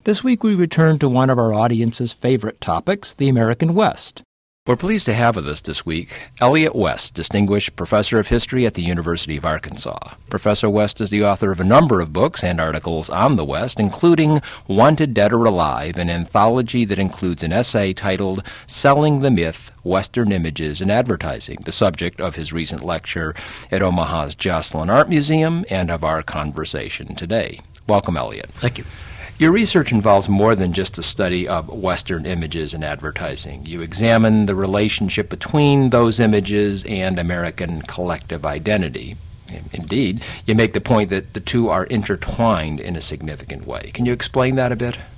This week we return to one of our audience's favorite topics, the American West. We're pleased to have with us this week Elliott West, Distinguished Professor of History at the University of Arkansas. Professor West is the author of a number of books and articles on the West, including Wanted Dead or Alive, an anthology that includes an essay titled Selling the Myth, Western Images and Advertising, the subject of his recent lecture at Omaha's Joslin Art Museum and of our conversation today. Welcome, Elliott. Thank you. Your research involves more than just a study of Western images and advertising. You examine the relationship between those images and American collective identity. Indeed, you make the point that the two are intertwined in a significant way. Can you explain that a bit?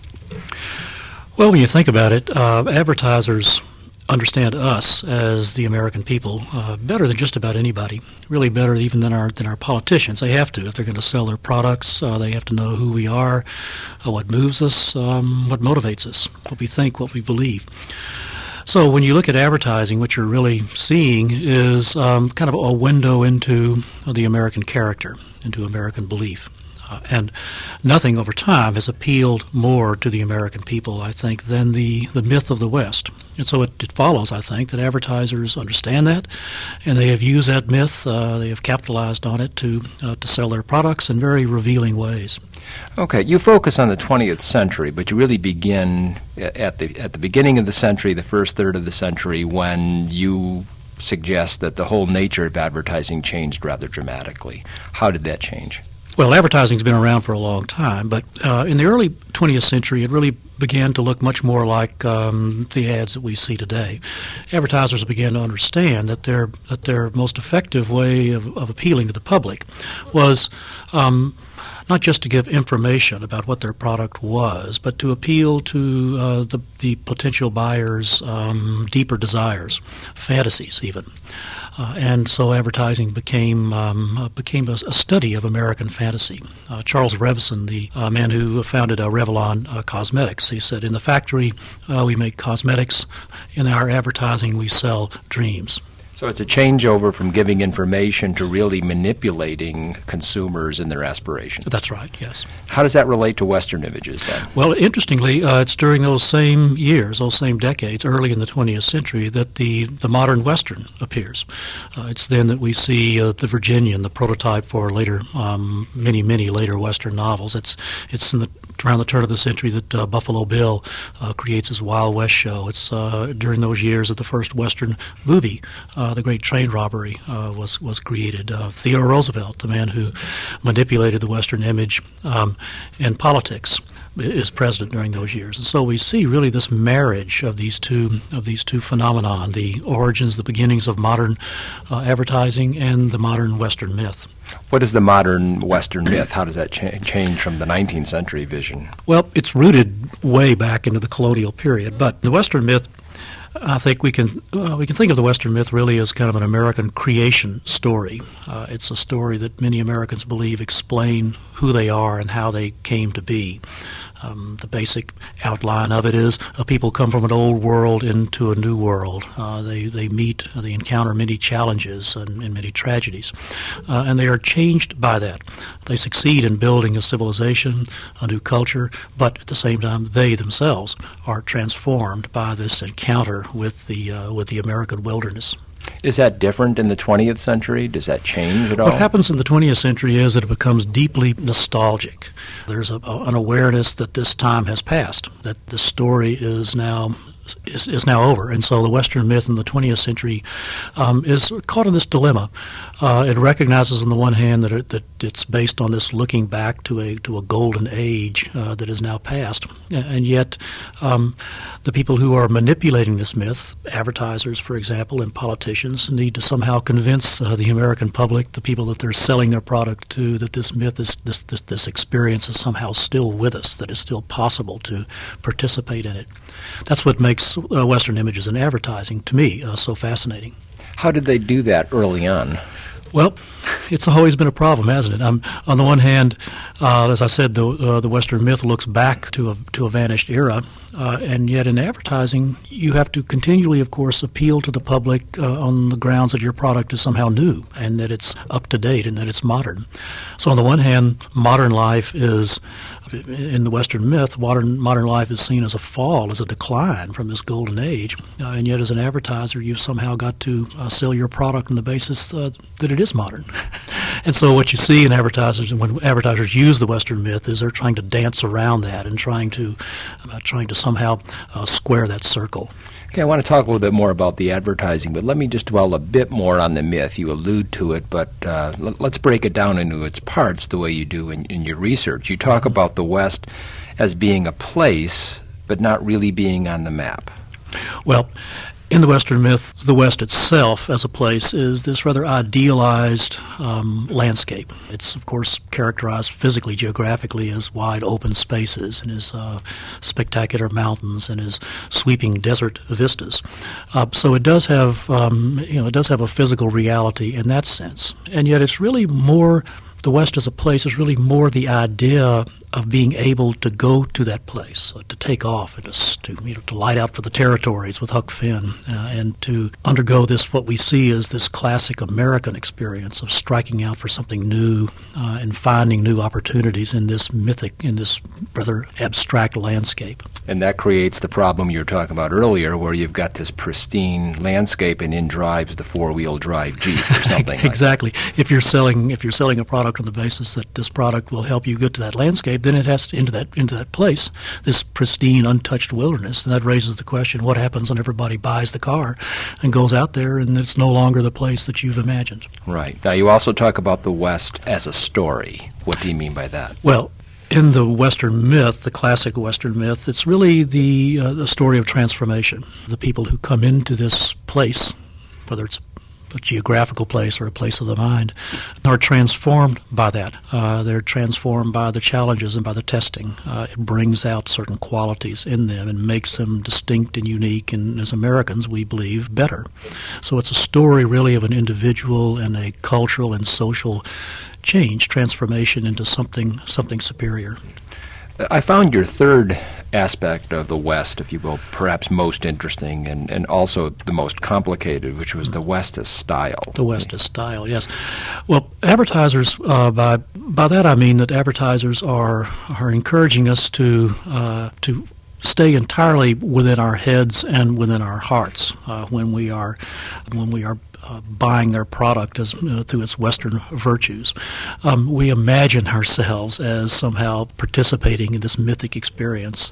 Well, when you think about it, advertisers understand us as the American people better than just about anybody, really better even than our politicians. They have to. If they're going to sell their products, they have to know who we are, what moves us, what motivates us, what we think, what we believe. So when you look at advertising, what you're really seeing is kind of a window into the American character, into American belief. And nothing over time has appealed more to the American people, I think, than the myth of the West. And so it follows, I think, that advertisers understand that, and they have used that myth, they have capitalized on it to sell their products in very revealing ways. Okay, you focus on the 20th century, but you really begin at the beginning of the century, the first third of the century, when you suggest that the whole nature of advertising changed rather dramatically. How did that change? Well, advertising's been around for a long time, but in the early 20th century, it really began to look much more like the ads that we see today. Advertisers began to understand that their most effective way of appealing to the public was not just to give information about what their product was, but to appeal to the potential buyers' deeper desires, fantasies even. And so advertising became a study of American fantasy. Charles Revson, the man who founded Revlon Cosmetics, he said, "In the factory, we make cosmetics. In our advertising, we sell dreams." So it's a changeover from giving information to really manipulating consumers and their aspirations. That's right, yes. How does that relate to Western images, then? Well, interestingly, it's during those same years, those same decades, early in the 20th century, that the modern Western appears. It's then that we see the Virginian, the prototype for later, many later Western novels. It's around the turn of the century that Buffalo Bill creates his Wild West show. It's during those years that the first Western movie, the Great Train Robbery, was created. Theodore Roosevelt, the man who manipulated the Western image in politics, is president during those years. And so we see really this marriage of these two phenomena, the origins, the beginnings of modern advertising and the modern Western myth. What is the modern Western myth? How does that change from the 19th century vision? Well, it's rooted way back into the colonial period, but the Western myth, I think we can think of the Western myth really as kind of an American creation story. It's a story that many Americans believe explain who they are and how they came to be. The basic outline of it is people come from an old world into a new world. They encounter many challenges and many tragedies, and they are changed by that. They succeed in building a civilization, a new culture, but at the same time, they themselves are transformed by this encounter with the American wilderness. Is that different in the 20th century? Does that change at all? What happens in the 20th century is that it becomes deeply nostalgic. There's an awareness that this time has passed, that the story is now over. And so the Western myth in the 20th century is caught in this dilemma. It recognizes on the one hand that it's based on this looking back to a golden age that is now past, and yet the people who are manipulating this myth, advertisers, for example, and politicians, need to somehow convince the American public, the people that they're selling their product to, that this myth is this experience is somehow still with us, that it's still possible to participate in it. That's what makes Western images and advertising, to me, so fascinating. How did they do that early on? Well, it's always been a problem, hasn't it? On the one hand, as I said, the Western myth looks back to a vanished era, and yet in advertising, you have to continually, of course, appeal to the public on the grounds that your product is somehow new and that it's up to date and that it's modern. So on the one hand, modern life is, in the Western myth, modern life is seen as a fall, as a decline from this golden age, and yet as an advertiser, you've somehow got to sell your product on the basis that it is modern. And so what you see in advertisers, and when advertisers use the Western myth, is they're trying to dance around that and trying to somehow square that circle. Okay, I want to talk a little bit more about the advertising, but let me just dwell a bit more on the myth. You allude to it, but let's break it down into its parts the way you do in your research. You talk about the West as being a place, but not really being on the map. Well, in the Western myth, the West itself as a place is this rather idealized landscape. It's, of course, characterized physically, geographically as wide open spaces and as spectacular mountains and as sweeping desert vistas. So it does have, it does have a physical reality in that sense. And yet it's really more, the West as a place is really more the idea of being able to go to that place, to take off, and to light out for the territories with Huck Finn, and to undergo this, what we see as this classic American experience of striking out for something new and finding new opportunities in this rather abstract landscape. And that creates the problem you were talking about earlier, where you've got this pristine landscape and in drives the four-wheel drive Jeep or something. Exactly. If you're selling a product on the basis that this product will help you get to that landscape, then it has to into that place, this pristine, untouched wilderness, and that raises the question: what happens when everybody buys the car and goes out there, and it's no longer the place that you've imagined? Right. Now, you also talk about the West as a story. What do you mean by that? Well, in the Western myth, the classic Western myth, it's really the story of transformation. The people who come into this place, whether it's a geographical place or a place of the mind, are transformed by that. They're transformed by the challenges and by the testing. It brings out certain qualities in them and makes them distinct and unique, and as Americans, we believe, better. So it's a story really of an individual and a cultural and social change, transformation into something superior. I found your third aspect of the West, if you will, perhaps most interesting and also the most complicated, which was the West as style. The West as style, yes. Well, advertisers, by that I mean that advertisers are encouraging us to stay entirely within our heads and within our hearts when we are buying their product through its Western virtues. We imagine ourselves as somehow participating in this mythic experience,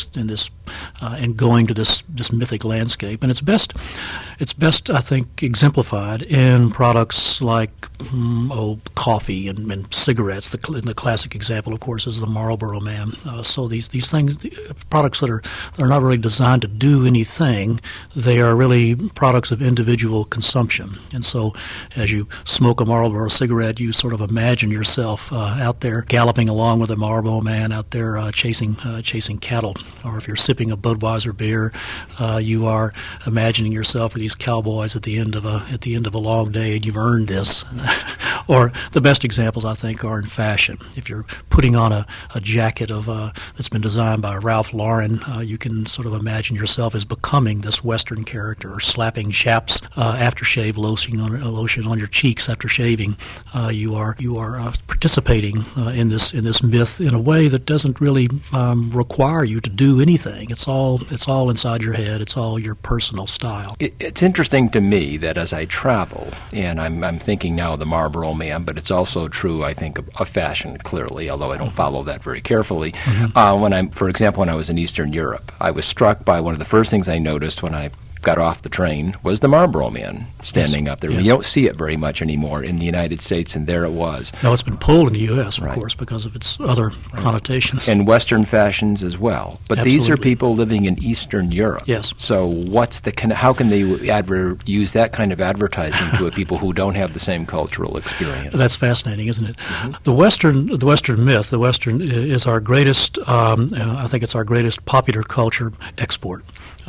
and going to this mythic landscape. And it's best, I think, exemplified in products like coffee and cigarettes. The classic example, of course, is the Marlboro Man. So these things, products that are not really designed to do anything, they are really products of individual consumption. And so as you smoke a Marlboro cigarette, you sort of imagine yourself out there galloping along with a Marlboro Man out there chasing cattle. Or if you're sipping a Budweiser beer, you are imagining yourself with these cowboys at the end of a long day, and you've earned this. Or the best examples, I think, are in fashion. If you're putting on a jacket that's been designed by Ralph Lauren, you can sort of imagine yourself as becoming this Western character, or slapping Shap's aftershave lotion on your cheeks after shaving. You are participating in this myth in a way that doesn't really require you to do anything. It's all inside your head. It's all your personal style. It's interesting to me that as I travel, and I'm thinking now of the Marlboro Man, but it's also true, I think, of fashion, clearly, although I don't follow that very carefully. For example, when I was in Eastern Europe, I was struck by one of the first things I noticed when I got off the train was the Marlboro Man standing up there. Yes. You don't see it very much anymore in the United States, and there it was. No, it's been pulled in the U.S., of course, because of its other connotations. And Western fashions as well. But Absolutely. These are people living in Eastern Europe. Yes. So how can they use that kind of advertising to people who don't have the same cultural experience? That's fascinating, isn't it? Mm-hmm. The Western myth, the Western is our greatest, I think it's our greatest popular culture export.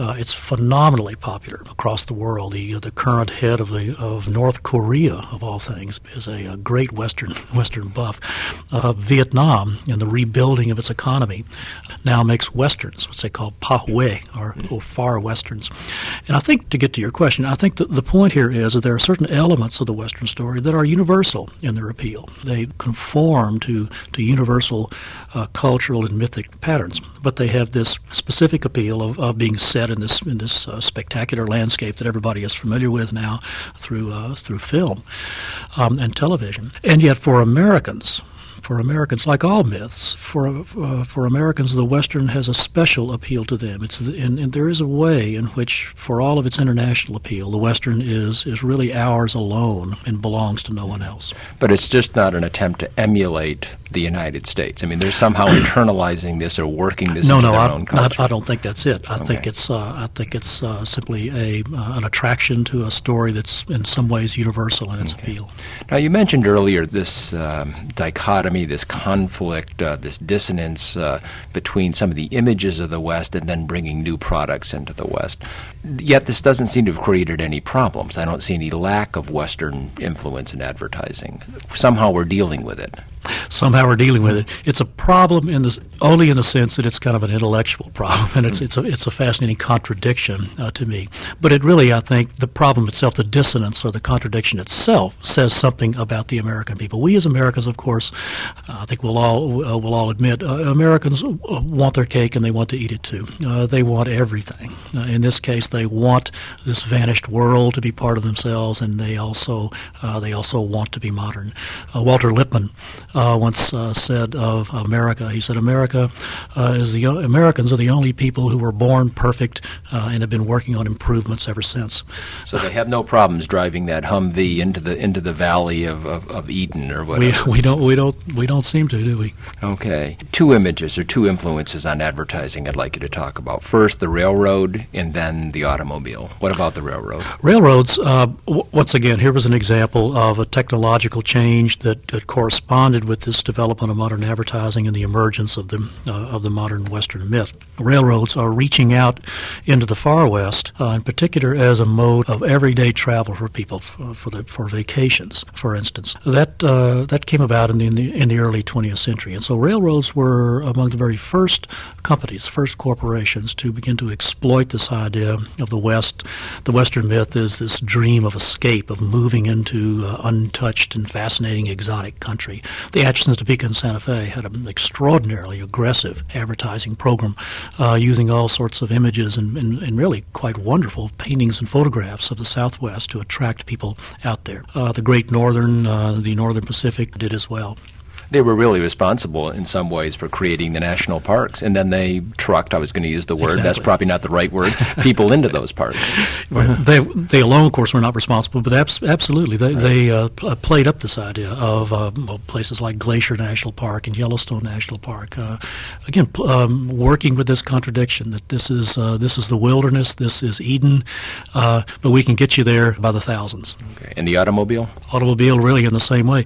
It's phenomenally popular across the world. The current head of North Korea, of all things, is a great Western buff. Vietnam, in the rebuilding of its economy, now makes Westerns, what they call Pa Hue, or far Westerns. And I think, to get to your question, I think the point here is that there are certain elements of the Western story that are universal in their appeal. They conform to universal cultural and mythic patterns, but they have this specific appeal of being set in this spectacular landscape that everybody is familiar with now through film and television. And yet, for Americans, like all myths, for Americans, the Western has a special appeal to them. And there is a way in which, for all of its international appeal, the Western is really ours alone and belongs to no one else. But it's just not an attempt to emulate the United States. I mean, they're somehow internalizing this or working this into their own culture. I don't think that's it. I think it's simply an attraction to a story that's in some ways universal in its appeal. Now, you mentioned earlier this dichotomy, this conflict, this dissonance between some of the images of the West and then bringing new products into the West. Yet this doesn't seem to have created any problems. I don't see any lack of Western influence in advertising. Somehow we're dealing with it. Somehow we're dealing with it. It's a problem only in the sense that it's kind of an intellectual problem, and it's a fascinating contradiction to me. But it really, I think, the problem itself, the dissonance or the contradiction itself, says something about the American people. We as Americans, of course, I think we'll all admit, Americans want their cake and they want to eat it too. They want everything. In this case, they want this vanished world to be part of themselves, and they also want to be modern. Walter Lippmann once said of America, he said, Americans are the only people who were born perfect and have been working on improvements ever since. So they have no problems driving that Humvee into the valley of Eden or whatever. We don't seem to, do we? Okay. Two images or two influences on advertising I'd like you to talk about. First, the railroad, and then the automobile. What about the railroad? Railroads, once again, here was an example of a technological change that corresponded with this development of modern advertising and the emergence of the modern Western myth. Railroads are reaching out into the far West, in particular as a mode of everyday travel for people, for vacations, for instance. That came about in the early 20th century, and so railroads were among the very first companies, first corporations to begin to exploit this idea of the West. The Western myth is this dream of escape, of moving into untouched and fascinating exotic country. The Atchisons, Topeka, and Santa Fe had an extraordinarily aggressive advertising program using all sorts of images and really quite wonderful paintings and photographs of the Southwest to attract people out there. The Great Northern, the Northern Pacific did as well. They were really responsible in some ways for creating the national parks, and then they trucked, I was going to use the word, exactly. That's probably not the right word, people into those parks. They alone, of course, were not responsible, but absolutely. They played up this idea of places like Glacier National Park and Yellowstone National Park. Again, working with this contradiction that this is the wilderness, this is Eden, but we can get you there by the thousands. Okay. And the automobile? Automobile, really in the same way.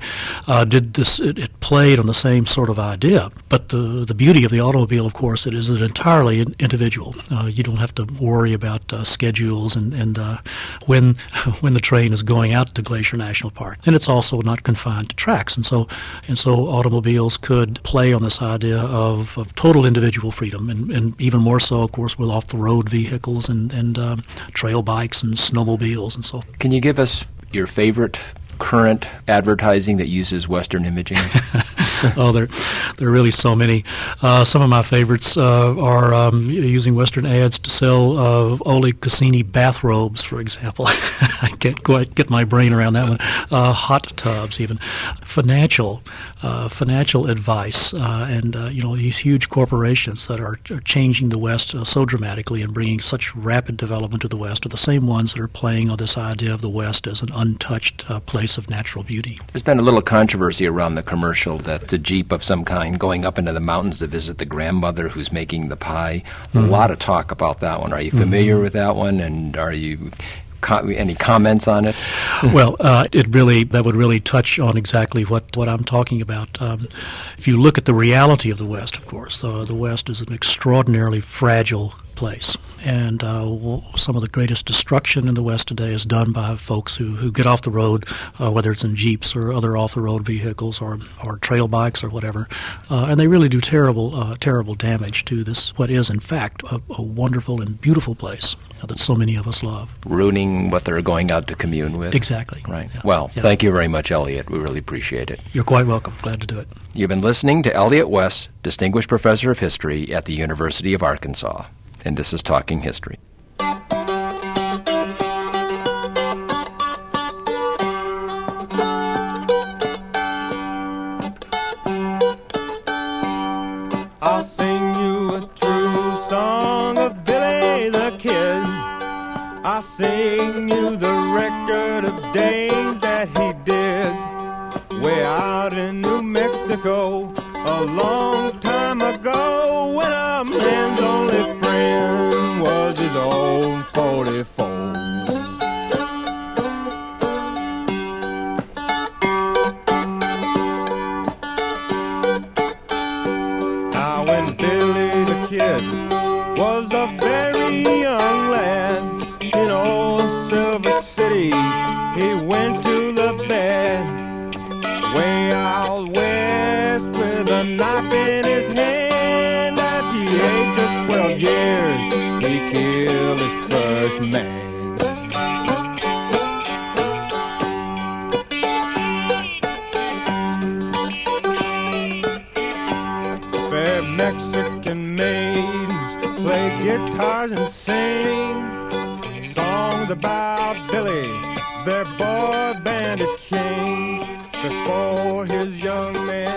It played on the same sort of idea, but the beauty of the automobile, of course, it is entirely individual. You don't have to worry about schedules and when the train is going out to Glacier National Park. And it's also not confined to tracks, and so automobiles could play on this idea of total individual freedom, and even more so, of course, with off-the-road vehicles and trail bikes and snowmobiles and so. Can you give us your favorite current advertising that uses Western imaging? Oh, there are really so many. Some of my favorites are using Western ads to sell Ole Cassini bathrobes, for example. I can't quite get my brain around that one. Hot tubs, even. Financial advice, and these huge corporations that are changing the West so dramatically and bringing such rapid development to the West are the same ones that are playing on this idea of the West as an untouched place of natural beauty. There's been a little controversy around the commercial that a Jeep of some kind going up into the mountains to visit the grandmother who's making the pie. Mm-hmm. A lot of talk about that one. Are you familiar with that one, and are you any comments on it? Well, that would really touch on exactly what I'm talking about. If you look at the reality of the West, of course, the West is an extraordinarily fragile place. And some of the greatest destruction in the West today is done by folks who get off the road, whether it's in Jeeps or other off-the-road vehicles or trail bikes or whatever. And they really do terrible damage to this, what is, in fact, a wonderful and beautiful place that so many of us love. Ruining what they're going out to commune with. Exactly. Right. Yeah. Well, Yeah. Thank you very much, Elliot. We really appreciate it. You're quite welcome. Glad to do it. You've been listening to Elliot West, Distinguished Professor of History at the University of Arkansas. And this is Talking History. I'll sing you a true song of Billy the Kid. I'll sing you the record of days that he did way out in New Mexico a long time ago, when a man's only friend was his own 44. Now when Billy the Kid was a very young lad in old Silver City, he went to the bed way out west with a knife in his hand. At the age of 12 years, he killed his first man. Fair Mexican maidens play guitars and sing songs about Billy, their boy bandit king. Before his young man